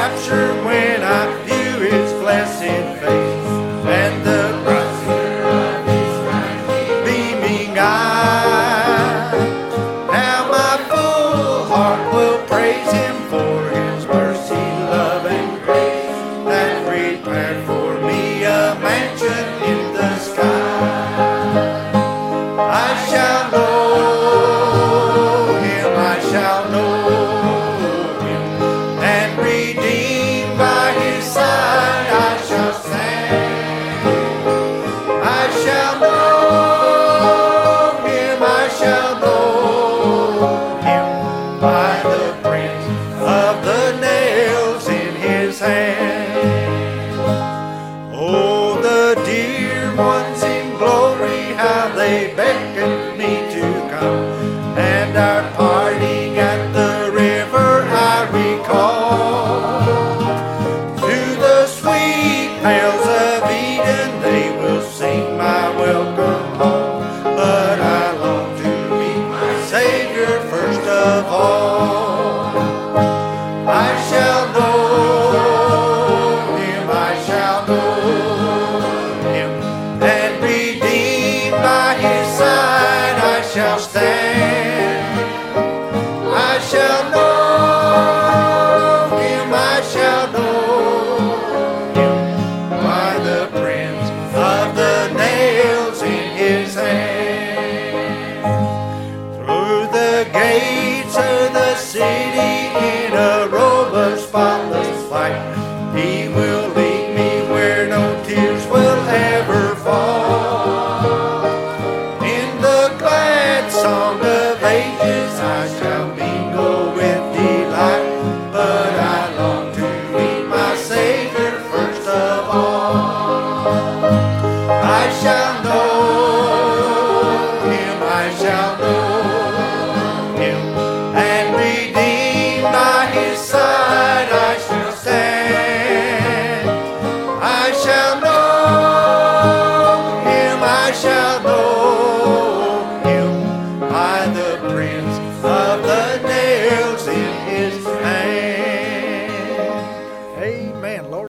rapture when I view His blessed face and the beaming eye. Now my full heart will praise Him for His mercy, love, and grace that prepared for me a mansion in the sky. I shall know Him, I shall know Him, and redeemed by His side I shall stand. I shall know Him, I shall know Him by the print of the nails in His hand. Oh, the dear ones in glory, how they beckoned me to come, and our parting at the river I recall. To the sweet vales of Eden they will sing my welcome home, but I long to meet my Savior first of all. I shall know Him, I shall know Him, and redeemed by His side I shall stand. I shall know Him, I shall know Him by the print of the nails in His hand. Through the gates of the city in a robe of spotless white, He will lead me where no tears will ever fall. In the glad song of ages I shall mingle with delight, but I long to meet my Savior first of all. I shall know Him, I shall know